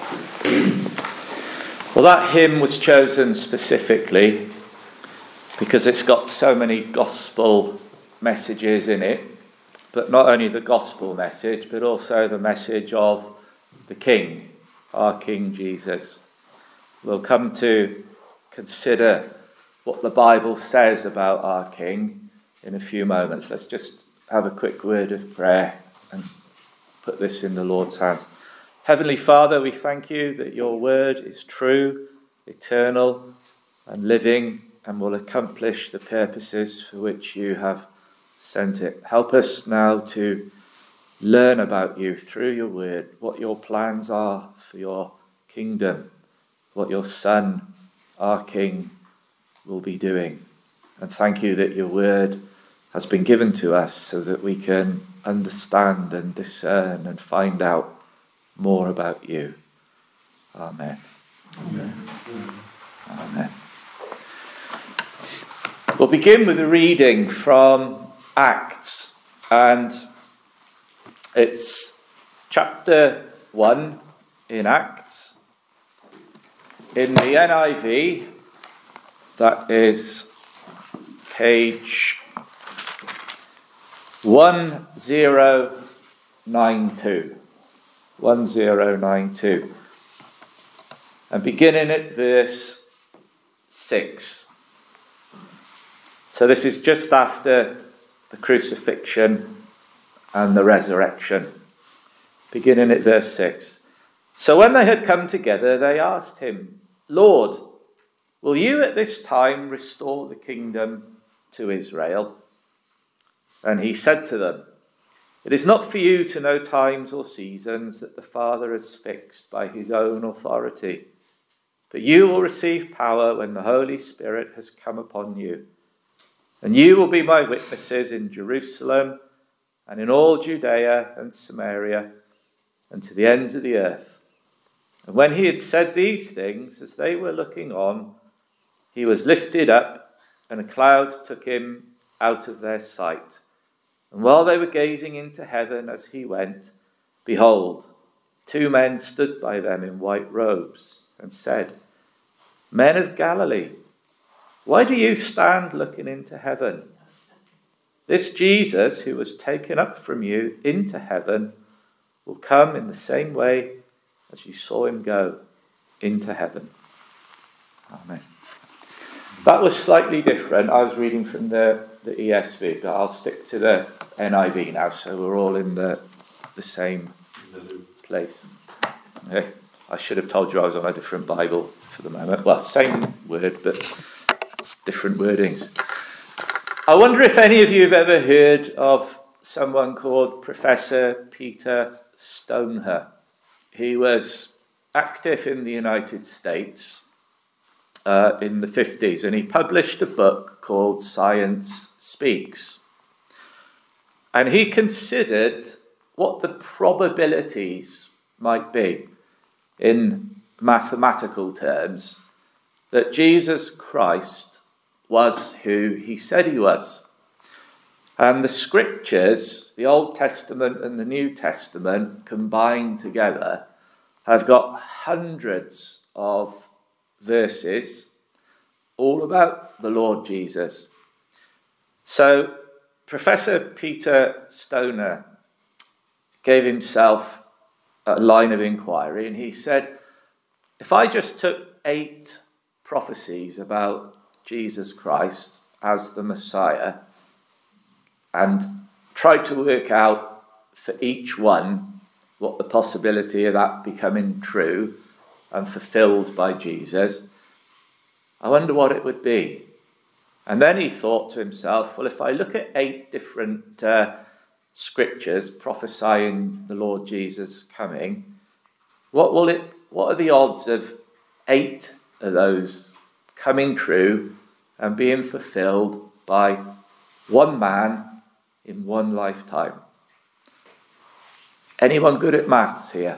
Well, that hymn was chosen specifically because it's got so many gospel messages in it, but not only the gospel message, but also the message of the King, our King Jesus. We'll come to consider what the Bible says about our King in a few moments. Let's just have a quick word of prayer and put this in the Lord's hands. Heavenly Father, we thank you that your word is true, eternal, and living, and will accomplish the purposes for which you have sent it. Help us now to learn about you through your word, what your plans are for your kingdom, what your Son, our King, will be doing. And thank you that your word has been given to us so that we can understand and discern and find out more about you. Amen. Amen. Amen. We'll begin with a reading from Acts, and it's chapter 1 in Acts. In the NIV, that is page 1092. 1092. And beginning at verse 6. So this is just after the crucifixion and the resurrection. Beginning at verse 6. So when they had come together, they asked him, Lord, will you at this time restore the kingdom to Israel? And he said to them, it is not for you to know times or seasons that the Father has fixed by his own authority, but you will receive power when the Holy Spirit has come upon you. And you will be my witnesses in Jerusalem and in all Judea and Samaria and to the ends of the earth. And when he had said these things, as they were looking on, he was lifted up, and a cloud took him out of their sight. And while they were gazing into heaven as he went, behold, 2 men stood by them in white robes and said, Men of Galilee, why do you stand looking into heaven? This Jesus who was taken up from you into heaven will come in the same way as you saw him go into heaven. Amen. That was slightly different. I was reading from the ESV, but I'll stick to the NIV now, so we're all in the same place. Okay. I should have told you I was on a different Bible for the moment. Well, same word, but different wordings. I wonder if any of you have ever heard of someone called Professor Peter Stoner. He was active in the United States in the 50s, and he published a book called Science Speaks. And he considered what the probabilities might be in mathematical terms that Jesus Christ was who he said he was. And the scriptures, the Old Testament and the New Testament combined together, have got hundreds of verses all about the Lord Jesus. So Professor Peter Stoner gave himself a line of inquiry, and he said, if I just took 8 prophecies about Jesus Christ as the Messiah and tried to work out for each one what the possibility of that becoming true and fulfilled by Jesus, I wonder what it would be. And then he thought to himself, well, if I look at 8 different scriptures prophesying the Lord Jesus coming, what are the odds of 8 of those coming true and being fulfilled by one man in one lifetime? Anyone good at maths here?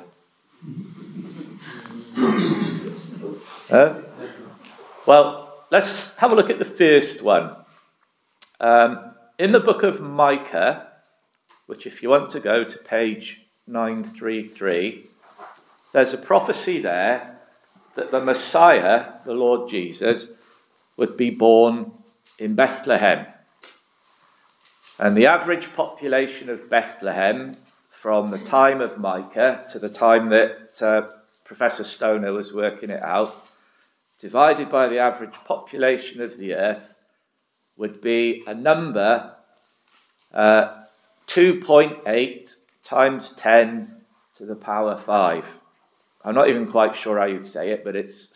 Well, let's have a look at the first one. In the book of Micah, which if you want to go to page 933, there's a prophecy there that the Messiah, the Lord Jesus, would be born in Bethlehem. And the average population of Bethlehem from the time of Micah to the time that Professor Stoner was working it out, divided by the average population of the earth, would be a number 2.8 times 10 to the power 5. I'm not even quite sure how you'd say it, but it's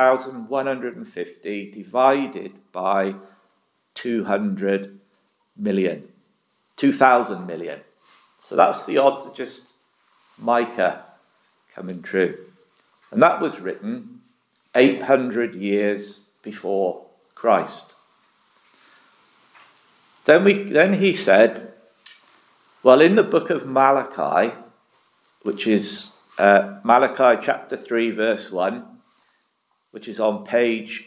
7,150 divided by 200 million. 2,000 million. So that's the odds of just Micah coming true. And that was written 800 years before Christ. Then he said, well, in the book of Malachi, which is Malachi chapter 3, verse 1, which is on page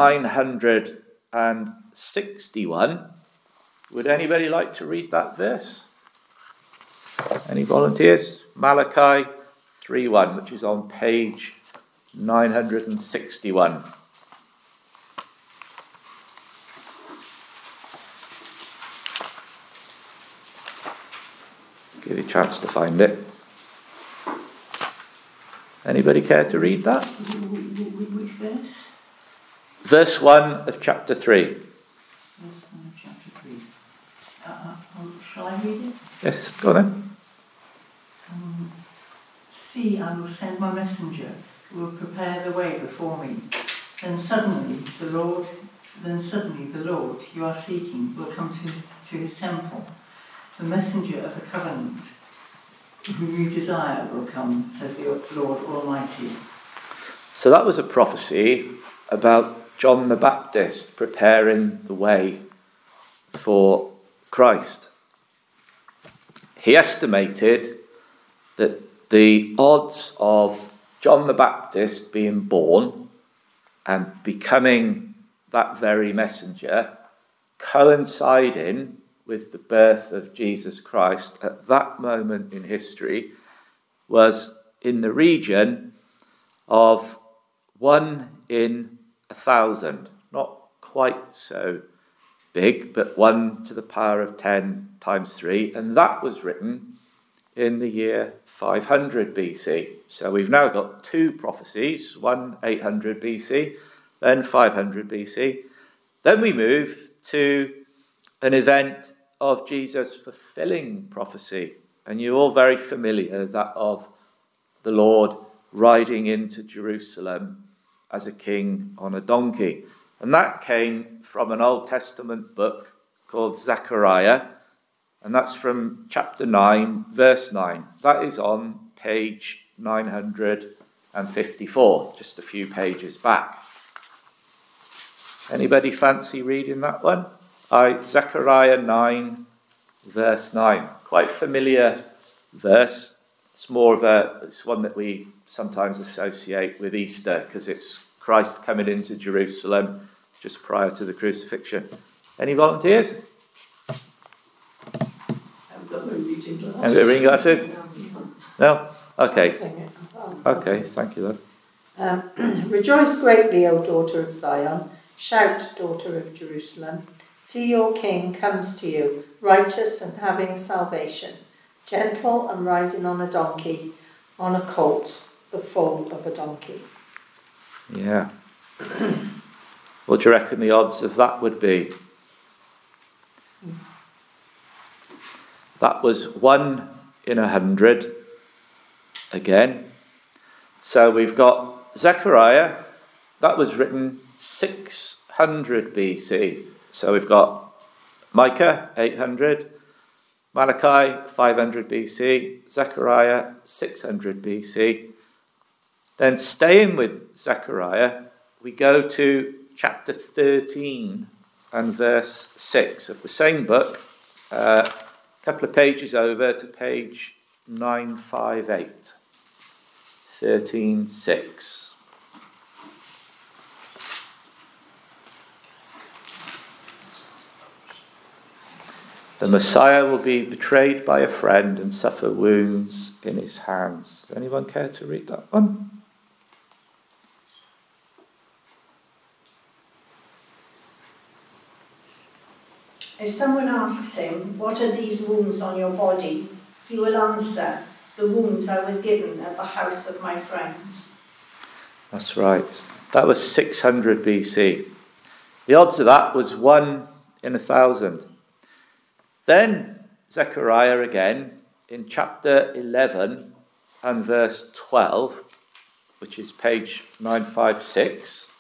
961, would anybody like to read that verse? Any volunteers? Malachi 3:1, which is on page 961. Give you a chance to find it. Anybody care to read that? Which verse? Verse 1 of chapter 3. Verse 1 of chapter 3. Shall I read it? Yes, go on then. See, I will send my messenger who will prepare the way before me. Then suddenly the Lord you are seeking will come to his temple. The messenger of the covenant whom you desire will come, says the Lord Almighty. So that was a prophecy about John the Baptist preparing the way for Christ. He estimated that the odds of John the Baptist being born and becoming that very messenger coinciding with the birth of Jesus Christ at that moment in history was in the region of 1 in 1,000. Not quite so big, but 1 to the power of 10 times 3. And that was written in the year 500 BC. So we've now got two prophecies, one 800 BC, then 500 BC. Then we move to an event of Jesus fulfilling prophecy. And you're all very familiar that of the Lord riding into Jerusalem as a king on a donkey. And that came from an Old Testament book called Zechariah. And that's from chapter 9, verse 9. That is on page 954, just a few pages back. Anybody fancy reading that one? Zechariah 9, verse 9. Quite familiar verse. It's one that we sometimes associate with Easter because it's Christ coming into Jerusalem just prior to the crucifixion. Any volunteers? I've got my reading glasses. Have you got reading glasses? No? Okay. Okay, thank you, love. Rejoice greatly, O daughter of Zion. Shout, daughter of Jerusalem. See, your king comes to you, righteous and having salvation, gentle and riding on a donkey, on a colt, the foal of a donkey. Yeah. What do you reckon the odds of that would be? That was 1 in 100 again. So we've got Zechariah, that was written 600 BC. So we've got Micah, 800, Malachi, 500 BC, Zechariah, 600 BC. Then staying with Zechariah, we go to chapter 13 and verse 6 of the same book, a couple of pages over to page 958. 13:6. The Messiah will be betrayed by a friend and suffer wounds in his hands. Anyone care to read that one? If someone asks him, "What are these wounds on your body?" he will answer, "The wounds I was given at the house of my friends." That's right. That was 600 BC. The odds of that was 1 in 1,000. Then Zechariah again, in chapter 11 and verse 12, which is page 956.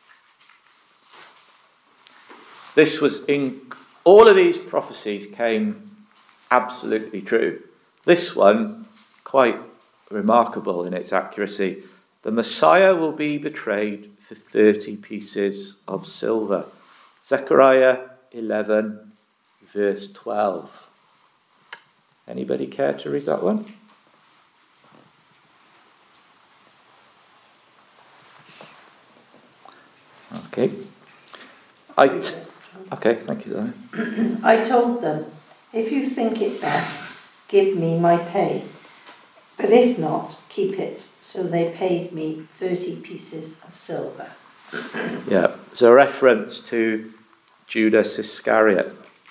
This was in all of these prophecies came absolutely true. This one, quite remarkable in its accuracy. The Messiah will be betrayed for 30 pieces of silver. Zechariah 11, verse 12. Anybody care to read that one? Okay. Okay, thank you, Diane. I told them, "If you think it best, give me my pay. But if not, keep it." So they paid me 30 pieces of silver. Yeah, it's a reference to Judas Iscariot.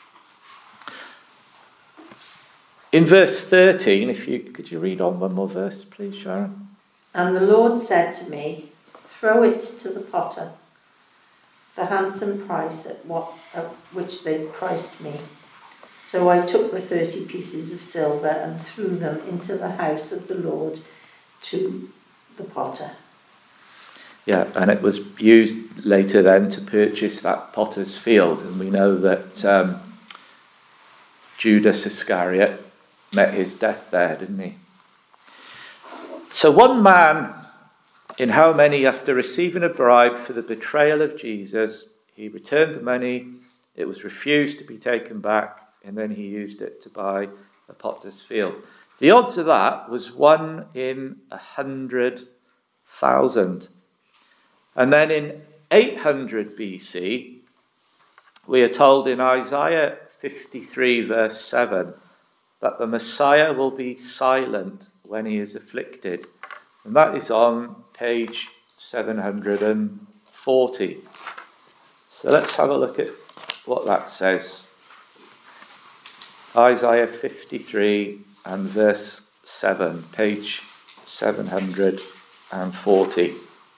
In verse 13, could you read on one more verse, please, Sharon? And the Lord said to me, "Throw it to the potter, the handsome price at which they priced me." So I took the 30 pieces of silver and threw them into the house of the Lord to the potter. Yeah, and it was used later then to purchase that potter's field. And we know that Judas Iscariot met his death there, didn't he? So one man in how many, after receiving a bribe for the betrayal of Jesus, he returned the money, it was refused to be taken back, and then he used it to buy a potter's field. The odds of that was 1 in 100,000. And then in 800 BC, we are told in Isaiah 53 verse 7 that the Messiah will be silent when he is afflicted. And that is on page 740. So let's have a look at what that says. Isaiah 53 and verse 7, page 740.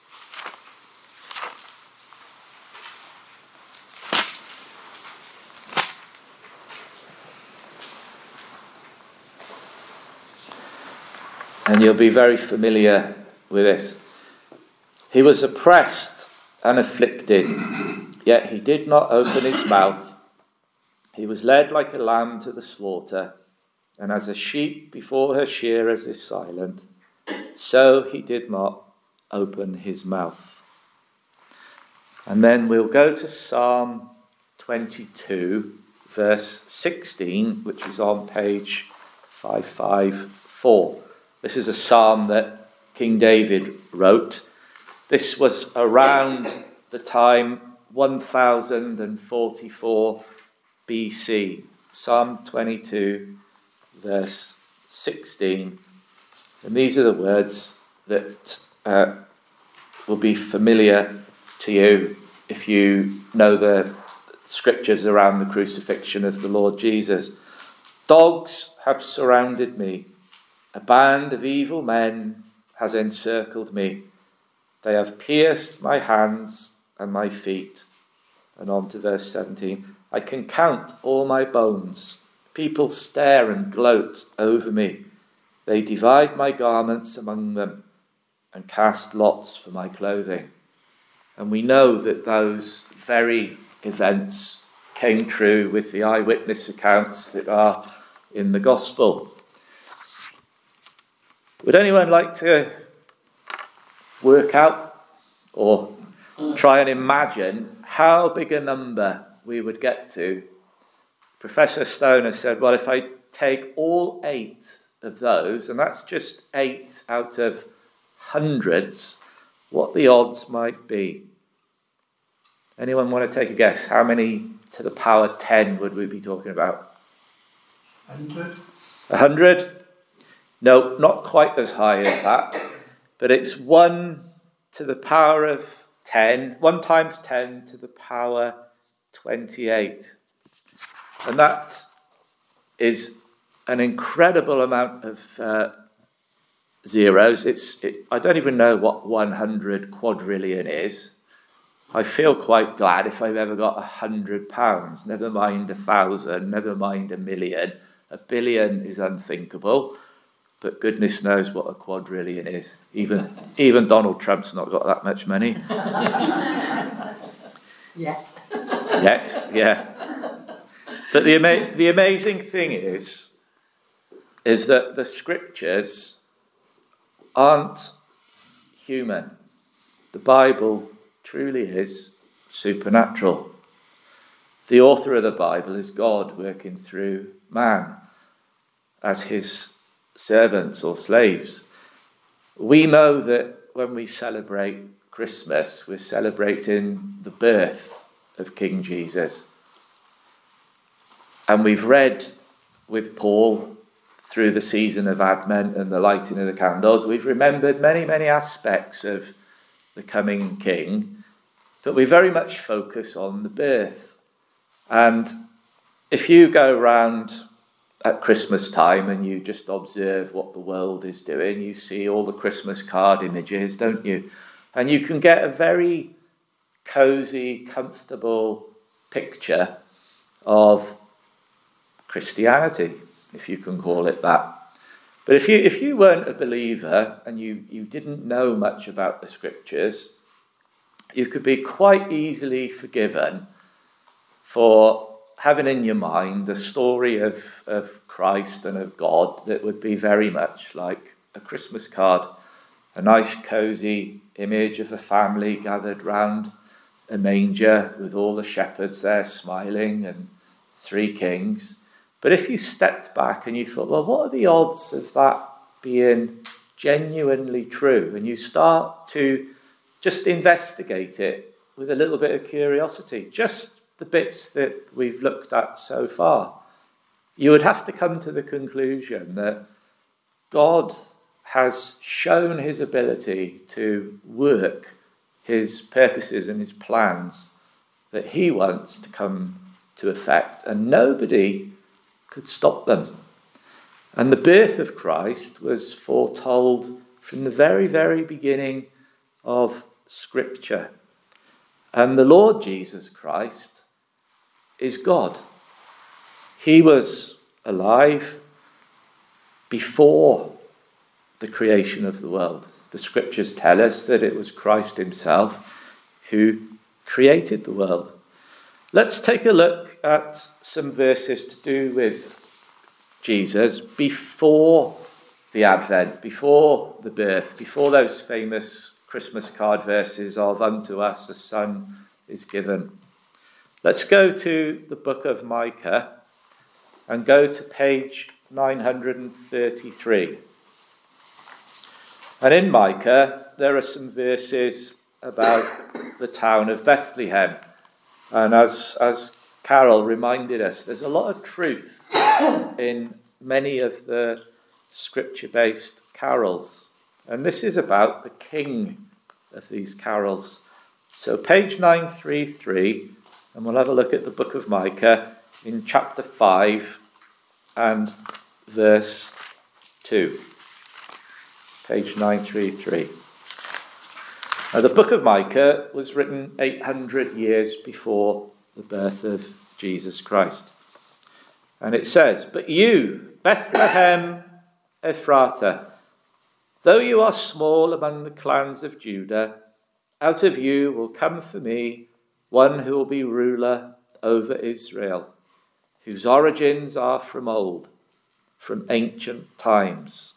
And you'll be very familiar with this. He was oppressed and afflicted, yet he did not open his mouth. He was led like a lamb to the slaughter, and as a sheep before her shearers is silent, so he did not open his mouth. And then we'll go to Psalm 22, verse 16, which is on page 554. This is a psalm that King David wrote. This was around the time 1044 BC. Psalm 22, verse 16. And these are the words that will be familiar to you if you know the scriptures around the crucifixion of the Lord Jesus. Dogs have surrounded me. A band of evil men has encircled me. They have pierced my hands and my feet. And on to verse 17. I can count all my bones. People stare and gloat over me. They divide my garments among them and cast lots for my clothing. And we know that those very events came true with the eyewitness accounts that are in the gospel. Would anyone like to work out or try and imagine how big a number we would get to? Professor Stoner said, well, if I take all 8 of those, and that's just 8 out of hundreds, what the odds might be. Anyone want to take a guess? How many to the power 10 would we be talking about? 100? 100? No, not quite as high as that, but it's 1 to the power of 10, 1 times 10 to the power 28. And that is an incredible amount of zeros. I don't even know what 100 quadrillion is. I feel quite glad if I've ever got £100, never mind 1,000, never mind 1,000,000. 1 billion is unthinkable, but goodness knows what a quadrillion is. Even Donald Trump's not got that much money. Yet. Yes, yeah. But the amazing thing is that the scriptures aren't human. The Bible truly is supernatural. The author of the Bible is God working through man as his servants or slaves. We know that when we celebrate Christmas, we're celebrating the birth of King Jesus. And we've read with Paul through the season of Advent and the lighting of the candles, we've remembered many, many aspects of the coming King, but we very much focus on the birth. And if you go around at Christmas time and you just observe what the world is doing, you see all the Christmas card images, don't you? And you can get a very cosy, comfortable picture of Christianity, if you can call it that. But if you weren't a believer and you didn't know much about the scriptures, you could be quite easily forgiven for having in your mind a story of Christ and of God that would be very much like a Christmas card, a nice cosy image of a family gathered round a manger with all the shepherds there smiling and 3 kings. But if you stepped back and you thought, well, what are the odds of that being genuinely true? And you start to just investigate it with a little bit of curiosity, just the bits that we've looked at so far, you would have to come to the conclusion that God has shown his ability to work his purposes and his plans that he wants to come to effect, and nobody could stop them. And the birth of Christ was foretold from the very, very beginning of Scripture. And the Lord Jesus Christ is God. He was alive before the creation of the world. The scriptures tell us that it was Christ himself who created the world. Let's take a look at some verses to do with Jesus before the Advent, before the birth, before those famous Christmas card verses of "Unto us a son is given." Let's go to the book of Micah and go to page 933. And in Micah, there are some verses about the town of Bethlehem. And as Carol reminded us, there's a lot of truth in many of the scripture-based carols. And this is about the king of these carols. So page 933, and we'll have a look at the book of Micah in chapter 5 and verse 2. Page 933. Now, the book of Micah was written 800 years before the birth of Jesus Christ. And it says, "But you, Bethlehem Ephratah, though you are small among the clans of Judah, out of you will come for me one who will be ruler over Israel, whose origins are from old, from ancient times.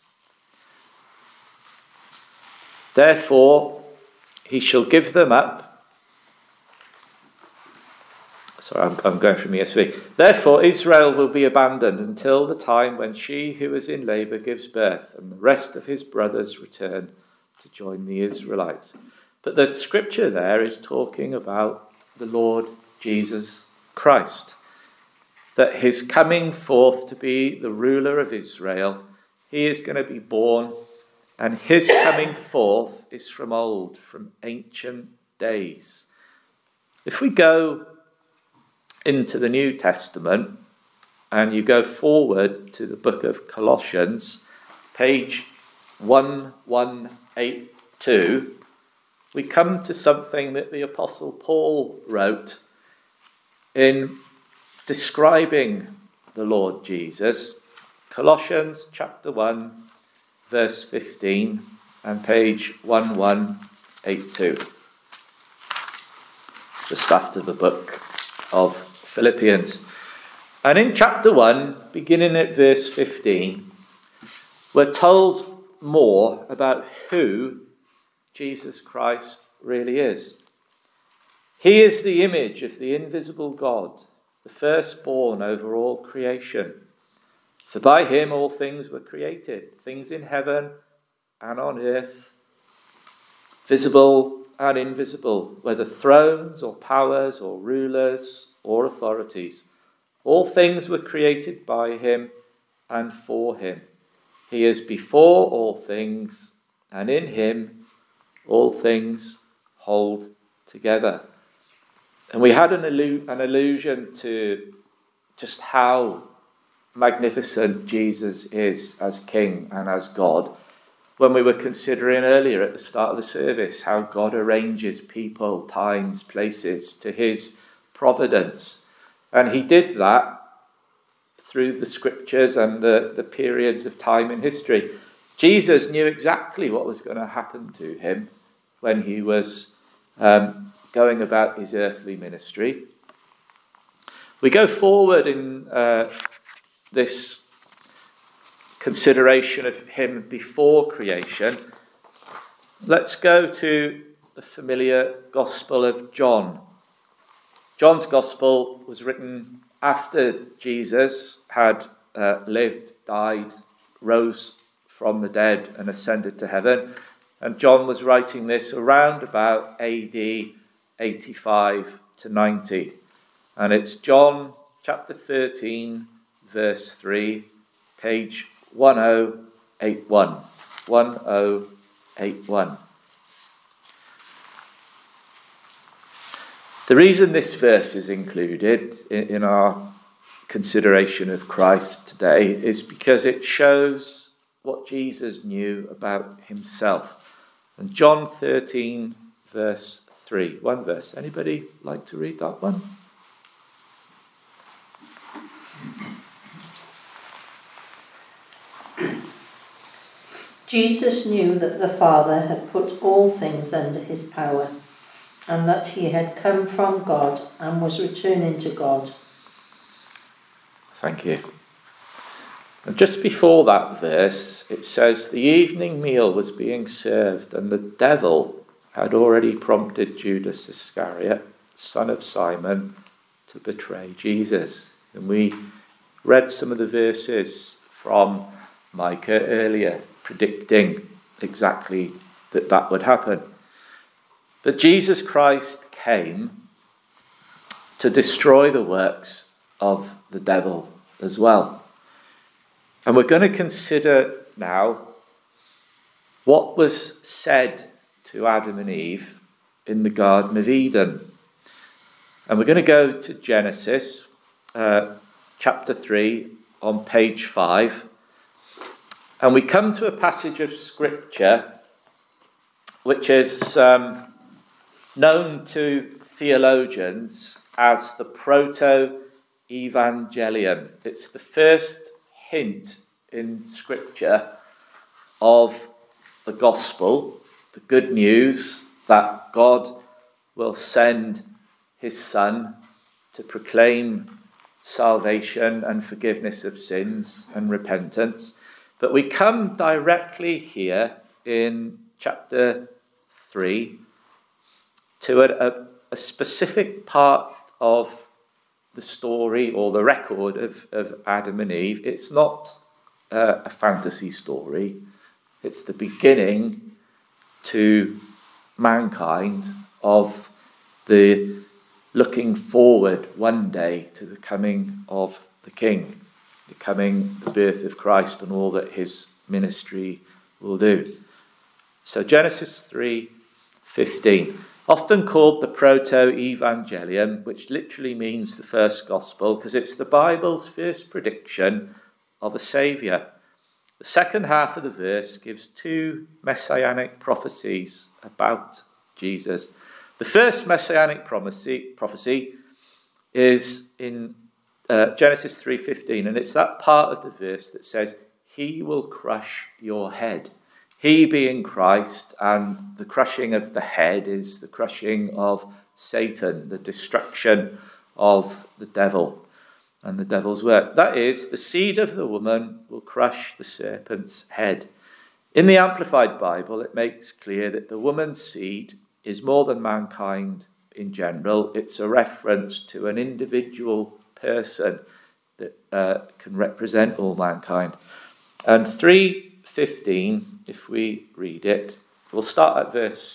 Therefore, he shall give them up." Sorry, I'm going from ESV. "Therefore, Israel will be abandoned until the time when she who is in labour gives birth, and the rest of his brothers return to join the Israelites." But the scripture there is talking about the Lord Jesus Christ. that his coming forth to be the ruler of Israel, he is going to be born, and his coming forth is from old, from ancient days. If we go into the New Testament and you go forward to the book of Colossians, page 1182, we come to something that the Apostle Paul wrote in describing the Lord Jesus. Colossians chapter 1, verse 15, and page 1182. Just after the book of Philippians. And in chapter 1, beginning at verse 15, we're told more about who Jesus Christ really is. He is the image of the invisible God, the firstborn over all creation. For by him all things were created, things in heaven and on earth, visible and invisible, whether thrones or powers or rulers or authorities. All things were created by him and for him. He is before all things, and in him all things hold together. And we had an allusion to just how magnificent Jesus is as King and as God when we were considering earlier at the start of the service how God arranges people, times, places to his providence. And he did that through the scriptures and the periods of time in history. Jesus knew exactly what was going to happen to him when he was going about his earthly ministry. We go forward in this consideration of him before creation. Let's go to the familiar Gospel of John. John's Gospel was written after Jesus had lived, died, rose from the dead and ascended to heaven. And John was writing this around about AD 85 to 90. And it's John chapter 13, verse 3, page 1081. 1081. The reason this verse is included in our consideration of Christ today is because it shows what Jesus knew about himself. And John 13, verse 3. One verse. Anybody like to read that one? Jesus knew that the Father had put all things under his power, and that he had come from God and was returning to God. Thank you. And just before that verse, it says, the evening meal was being served, and the devil had already prompted Judas Iscariot, son of Simon, to betray Jesus. And we read some of the verses from Micah earlier, predicting exactly that would happen. But Jesus Christ came to destroy the works of the devil as well. And we're going to consider now what was said to Adam and Eve in the Garden of Eden. And we're going to go to Genesis chapter 3 on page 5. And we come to a passage of scripture which is known to theologians as the Proto-Evangelium. It's the first hint in scripture of the gospel, the good news that God will send his Son to proclaim salvation and forgiveness of sins and repentance. But we come directly here in chapter 3 to a specific part of the story or the record of Adam and Eve. It's not a fantasy story. It's the beginning to mankind of the looking forward one day to the coming of the King, the birth of Christ and all that his ministry will do. So Genesis 3:15, often called the Proto-Evangelium, which literally means the first gospel, because it's the Bible's first prediction of a saviour. The second half of the verse gives two messianic prophecies about Jesus. The first messianic prophecy is in Genesis 3:15, and it's that part of the verse that says, "He will crush your head." He being Christ, and the crushing of the head is the crushing of Satan, the destruction of the devil and the devil's work. That is, the seed of the woman will crush the serpent's head. In the Amplified Bible, it makes clear that the woman's seed is more than mankind in general. It's a reference to an individual person that can represent all mankind. And 3:15, if we read it, we'll start at verse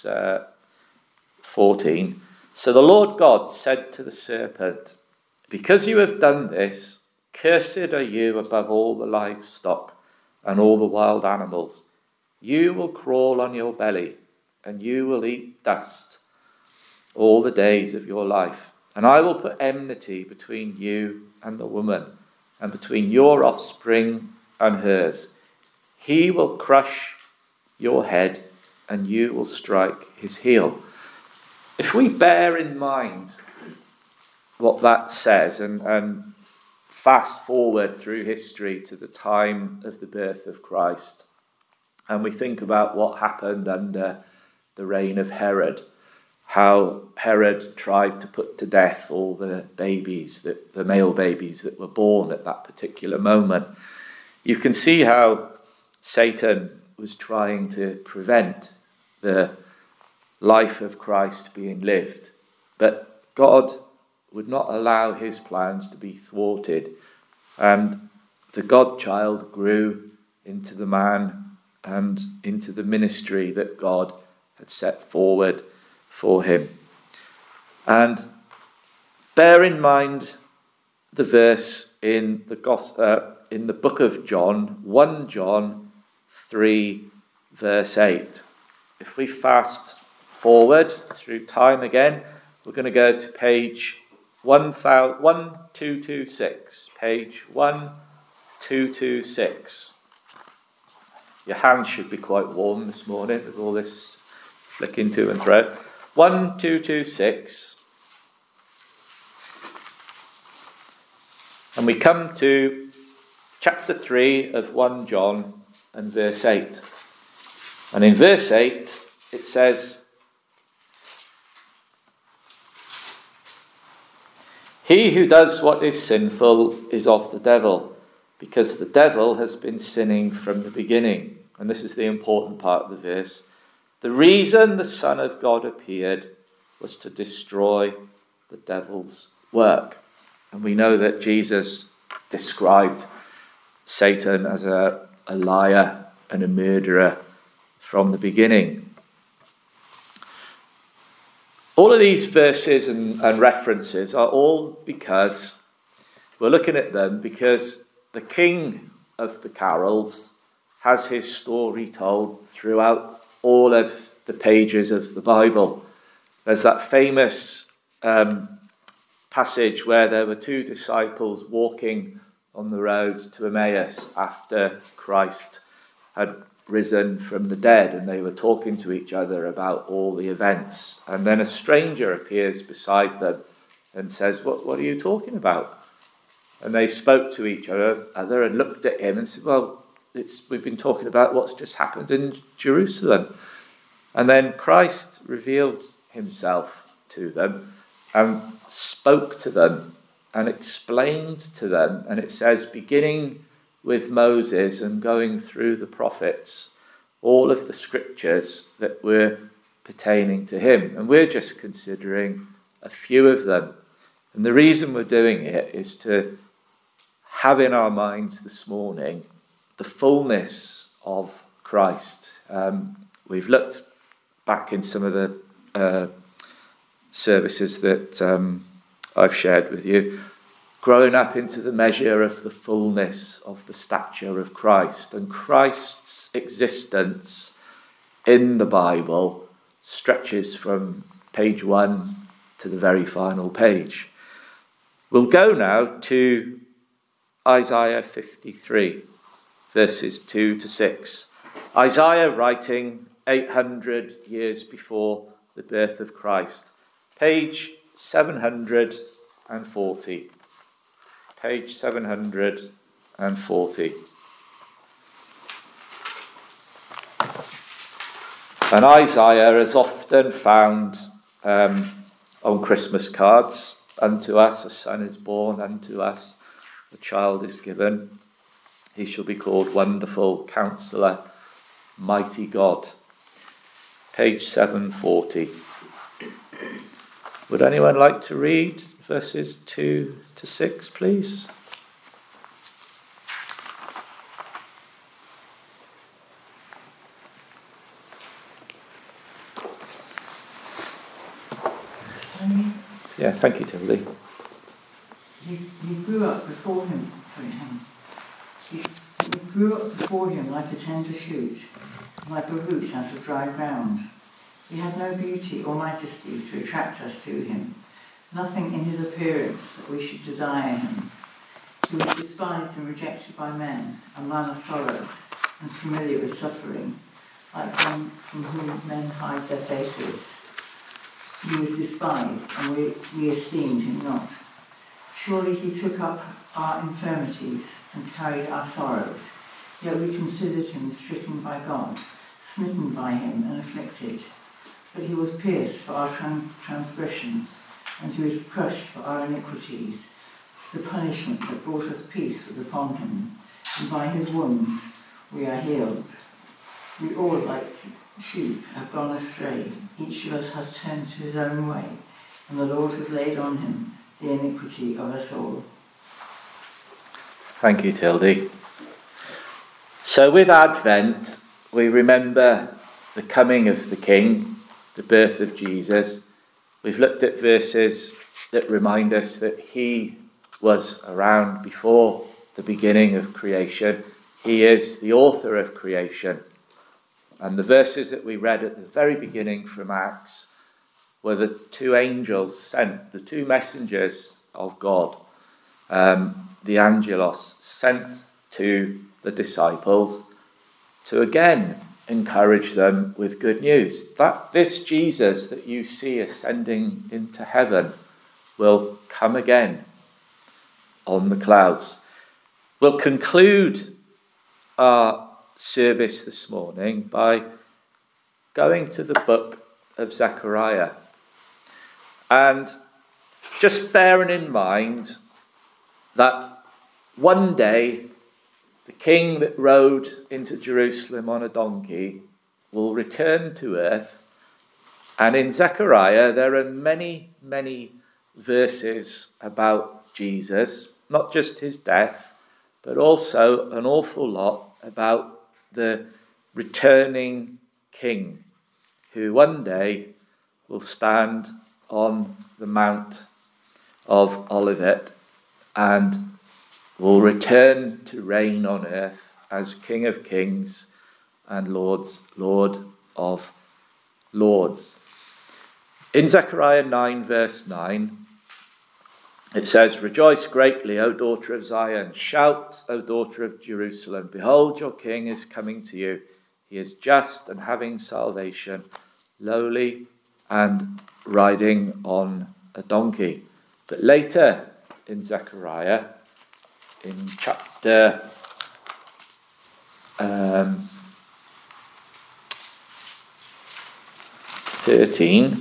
14. So the Lord God said to the serpent, "Because you have done this, cursed are you above all the livestock and all the wild animals. You will crawl on your belly, and you will eat dust all the days of your life. And I will put enmity between you and the woman, and between your offspring and hers. He will crush your head, and you will strike his heel." If we bear in mind what that says and fast forward through history to the time of the birth of Christ, and we think about what happened under the reign of Herod, how Herod tried to put to death all the babies, the male babies that were born at that particular moment, you can see how Satan was trying to prevent the life of Christ being lived. But God would not allow his plans to be thwarted. And the God-child grew into the man and into the ministry that God had set forward for him. And bear in mind the verse in the book of John, 1 John 3, verse 8. If we fast forward through time again, we're going to go to page 1226. Page 1226. Your hands should be quite warm this morning with all this flicking to and fro. 1226. And we come to chapter 3 of 1 John and verse 8. And in verse 8 it says, "He who does what is sinful is of the devil, because the devil has been sinning from the beginning." And this is the important part of the verse. "The reason the Son of God appeared was to destroy the devil's work." And we know that Jesus described Satan as a liar and a murderer from the beginning. All of these verses and references are all because we're looking at them because the king of the carols has his story told throughout all of the pages of the Bible. There's that famous passage where there were two disciples walking on the road to Emmaus after Christ had risen from the dead, and they were talking to each other about all the events. And then a stranger appears beside them and says, What are you talking about? And they spoke to each other and looked at him and said, "Well, we've been talking about what's just happened in Jerusalem." And then Christ revealed himself to them and spoke to them and explained to them. And it says, beginning with Moses and going through the prophets, all of the scriptures that were pertaining to him. And we're just considering a few of them. And the reason we're doing it is to have in our minds this morning the fullness of Christ. We've looked back in some of the services that I've shared with you, growing up into the measure of the fullness of the stature of Christ. And Christ's existence in the Bible stretches from page 1 to the very final page. We'll go now to Isaiah 53, verses 2 to 6. Isaiah writing 800 years before the birth of Christ. Page 740. Page 740. And Isaiah is often found on Christmas cards. Unto us a son is born, unto us a child is given. He shall be called Wonderful Counselor, Mighty God. Page 740. Would anyone like to read verses 2 to 6, please? Yeah, thank you, Tildy. You grew up before him. Sorry, hang on. You grew up before him like a tender shoot, like a root out of dry ground. He had no beauty or majesty to attract us to him, nothing in his appearance that we should desire him. He was despised and rejected by men, a man of sorrows, and familiar with suffering, like one from whom men hide their faces. He was despised, and we esteemed him not. Surely he took up our infirmities and carried our sorrows, yet we considered him stricken by God, smitten by him and afflicted. But he was pierced for our transgressions, and he was crushed for our iniquities. The punishment that brought us peace was upon him, and by his wounds we are healed. We all, like sheep, have gone astray. Each of us has turned to his own way, and the Lord has laid on him the iniquity of us all. Thank you, Tildy. So with Advent, we remember the coming of the King, the birth of Jesus. We've looked at verses that remind us that he was around before the beginning of creation. He is the author of creation. And the verses that we read at the very beginning from Acts were the two angels sent, the two messengers of God, the angelos, sent to the disciples to again encourage them with good news. That this Jesus that you see ascending into heaven will come again on the clouds. We'll conclude our service this morning by going to the book of Zechariah and just bearing in mind that one day the king that rode into Jerusalem on a donkey will return to earth, and in Zechariah there are many, many verses about Jesus, not just his death, but also an awful lot about the returning king who one day will stand on the Mount of Olivet and will return to reign on earth as King of Kings and Lord of Lords. In Zechariah 9 verse 9, it says, "Rejoice greatly, O daughter of Zion. Shout, O daughter of Jerusalem. Behold, your king is coming to you. He is just and having salvation, lowly and riding on a donkey." But later in Zechariah, in chapter 13,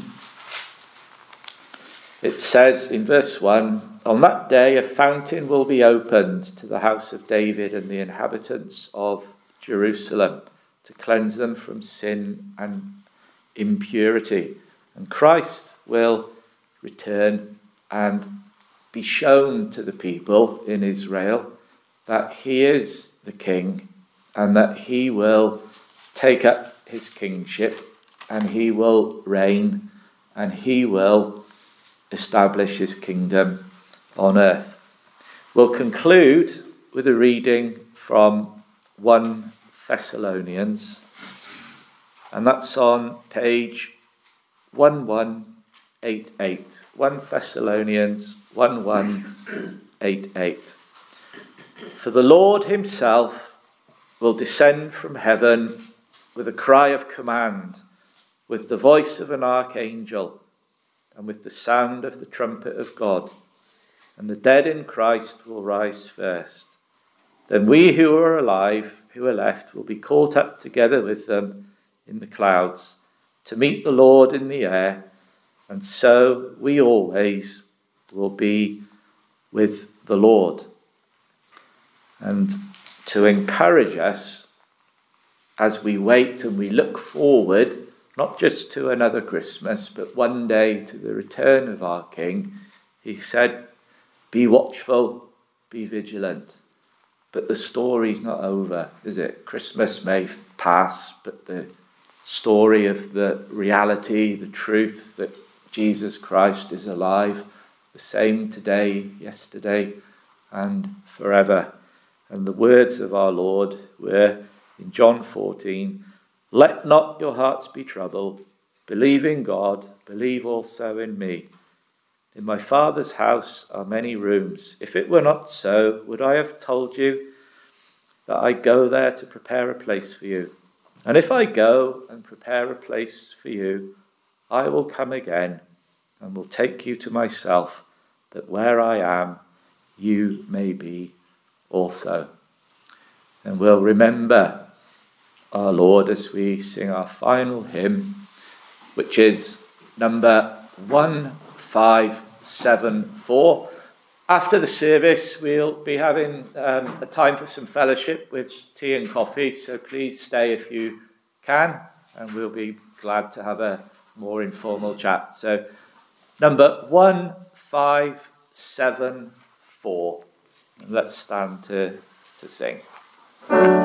it says in verse 1, "On that day a fountain will be opened to the house of David and the inhabitants of Jerusalem to cleanse them from sin and impurity." And Christ will return and be shown to the people in Israel that he is the king and that he will take up his kingship and he will reign and he will establish his kingdom on earth. We'll conclude with a reading from 1 Thessalonians, and that's on page 1188. 1 Thessalonians 1188. For the Lord himself will descend from heaven with a cry of command, with the voice of an archangel, and with the sound of the trumpet of God, and the dead in Christ will rise first. Then we who are alive, who are left, will be caught up together with them in the clouds to meet the Lord in the air, and so we always will be with the Lord. And to encourage us as we wait and we look forward, not just to another Christmas, but one day to the return of our King, he said, be watchful, be vigilant. But the story's not over, is it? Christmas may pass, but the story of the reality, the truth that Jesus Christ is alive, the same today, yesterday, and forever. And the words of our Lord were in John 14, let not your hearts be troubled. Believe in God, believe also in me. In my Father's house are many rooms. If it were not so, would I have told you that I go there to prepare a place for you? And if I go and prepare a place for you, I will come again and will take you to myself, that where I am, you may be also. And we'll remember our Lord as we sing our final hymn, which is number 1574. After the service, we'll be having a time for some fellowship with tea and coffee, so please stay if you can, and we'll be glad to have a more informal chat. So, number 1574. Let's stand to sing.